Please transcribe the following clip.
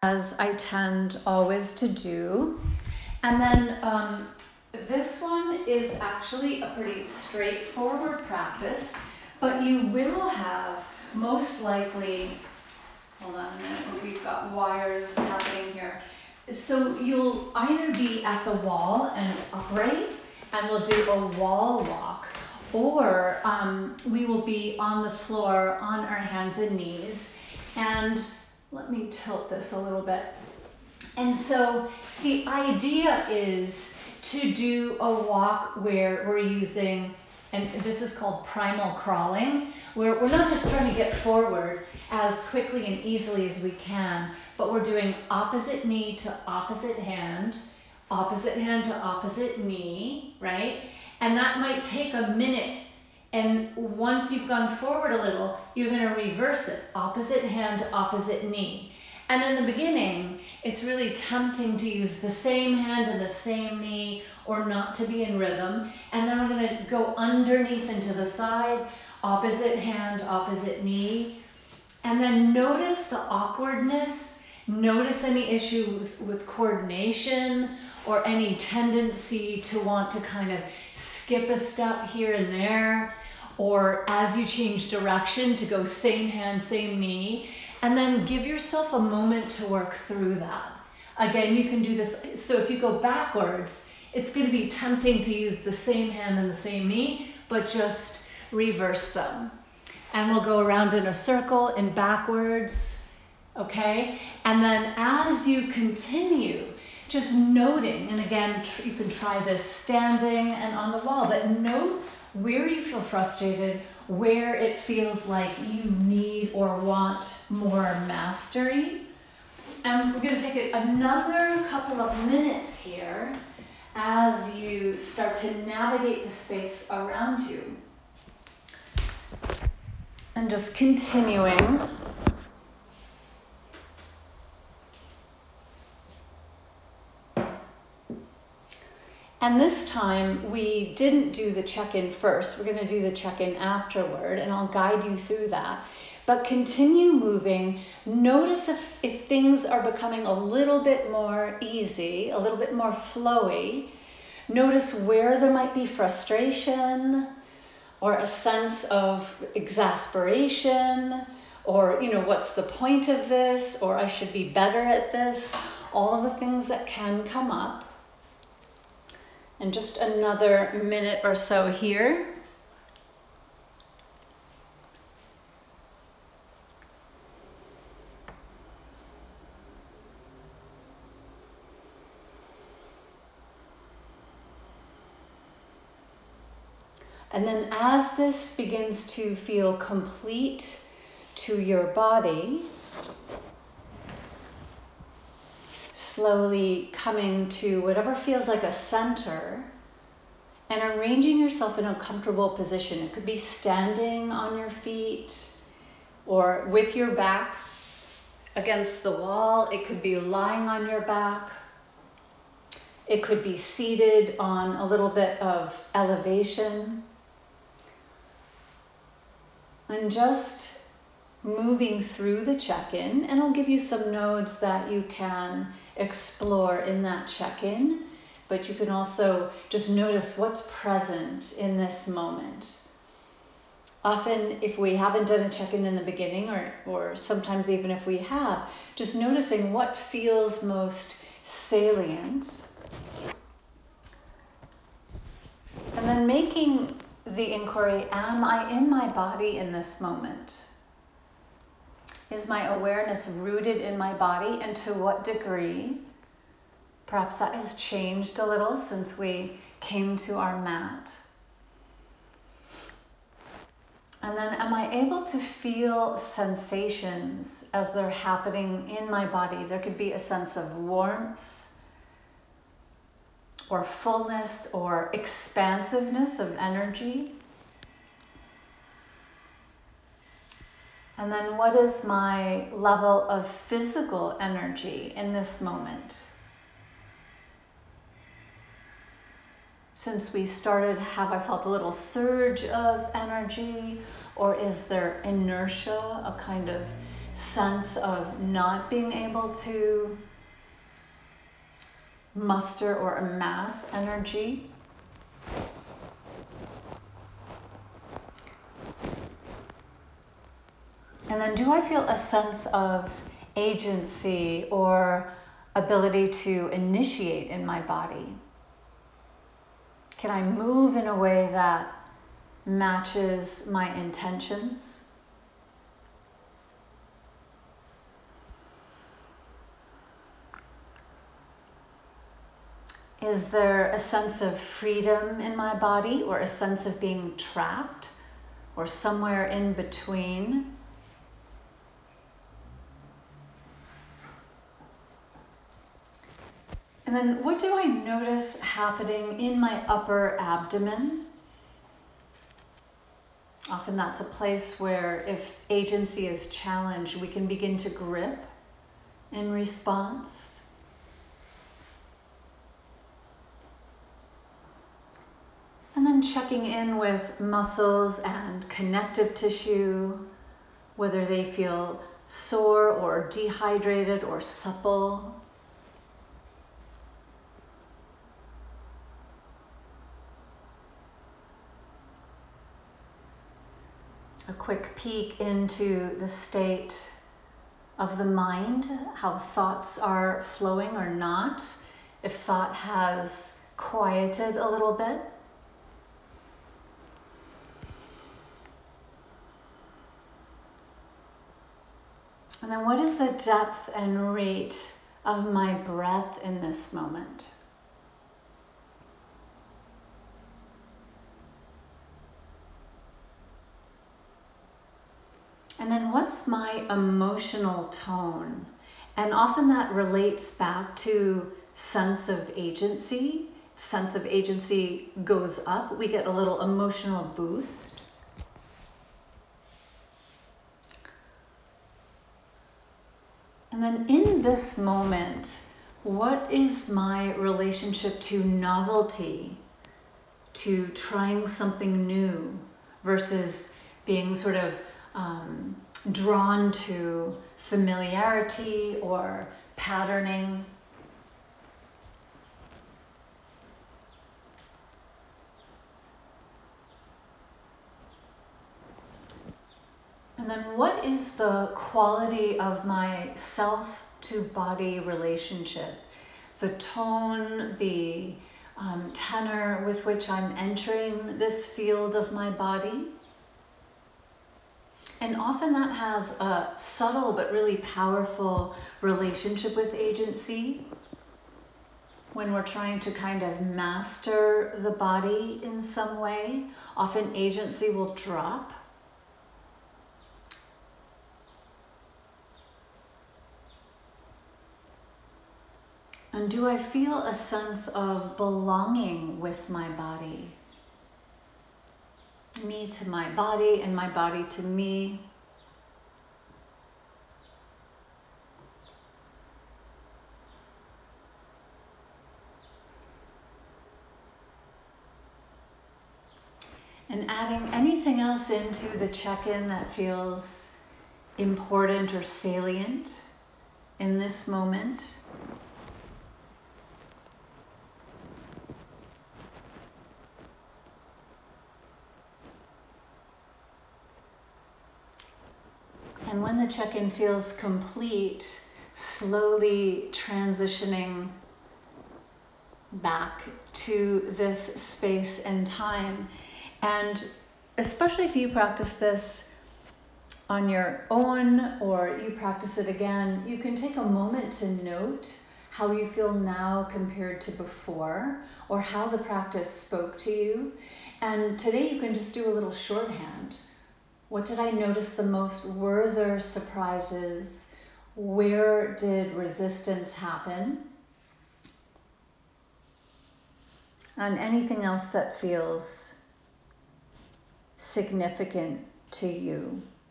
as I tend always to do. And then this one is actually a pretty straightforward practice, but you will have most likely, hold on a minute, we've got wires happening here. So you'll either be at the wall and upright, and we'll do a wall walk, or we will be on the floor on our hands and knees. And let me tilt this a little bit. And so the idea is to do a walk where we're using, and this is called primal crawling, where we're not just trying to get forward as quickly and easily as we can, but we're doing opposite knee to opposite hand to opposite knee, right? And that might take a minute. And once you've gone forward a little, you're going to reverse it, opposite hand to opposite knee. And in the beginning, it's really tempting to use the same hand and the same knee or not to be in rhythm. And then we're going to go underneath and to the side, opposite hand, opposite knee. And then notice the awkwardness, notice any issues with coordination or any tendency to want to kind of skip a step here and there, or as you change direction to go same hand, same knee, and then give yourself a moment to work through that. Again, you can do this, so if you go backwards, it's going to be tempting to use the same hand and the same knee, but just reverse them. And we'll go around in a circle and backwards, okay? And then as you continue, just noting, and again, you can try this standing and on the wall, but note where you feel frustrated, where it feels like you need or want more mastery. And we're going to take another couple of minutes here as you start to navigate the space around you. And just continuing. And this time we didn't do the check-in first. We're going to do the check-in afterward, and I'll guide you through that. But continue moving. Notice if things are becoming a little bit more easy, a little bit more flowy. Notice where there might be frustration or a sense of exasperation, or, what's the point of this, or I should be better at this, all of the things that can come up. And just another minute or so here. And then as this begins to feel complete to your body, slowly coming to whatever feels like a center and arranging yourself in a comfortable position. It could be standing on your feet or with your back against the wall. It could be lying on your back. It could be seated on a little bit of elevation. And just moving through the check-in, and I'll give you some nodes that you can explore in that check-in, but you can also just notice what's present in this moment. Often, if we haven't done a check-in in the beginning, or sometimes even if we have, just noticing what feels most salient, and then making the inquiry, am I in my body in this moment? Is my awareness rooted in my body, and to what degree? Perhaps that has changed a little since we came to our mat. And then am I able to feel sensations as they're happening in my body? There could be a sense of warmth or fullness or expansiveness of energy. And then what is my level of physical energy in this moment? Since we started, have I felt a little surge of energy, or is there inertia, a kind of sense of not being able to muster or amass energy. And then do I feel a sense of agency or ability to initiate in my body? Can I move in a way that matches my intentions? Is there a sense of freedom in my body or a sense of being trapped or somewhere in between? And then what do I notice happening in my upper abdomen? Often that's a place where if agency is challenged, we can begin to grip in response. And then checking in with muscles and connective tissue, whether they feel sore or dehydrated or supple. A quick peek into the state of the mind, how thoughts are flowing or not, if thought has quieted a little bit. And then what is the depth and rate of my breath in this moment? And then what's my emotional tone? And often that relates back to sense of agency. Sense of agency goes up. We get a little emotional boost. And then in this moment, what is my relationship to novelty, to trying something new versus being sort of drawn to familiarity or patterning? And then what is the quality of my self to body relationship? The tone, the tenor with which I'm entering this field of my body. And often that has a subtle but really powerful relationship with agency. When we're trying to kind of master the body in some way, often agency will drop. And do I feel a sense of belonging with my body? Me to my body and my body to me. And adding anything else into the check-in that feels important or salient in this moment. And when the check-in feels complete, slowly transitioning back to this space and time. And especially if you practice this on your own or you practice it again, you can take a moment to note how you feel now compared to before, or how the practice spoke to you. And today you can just do a little shorthand. What did I notice the most? Were there surprises? Where did resistance happen? And anything else that feels significant to you.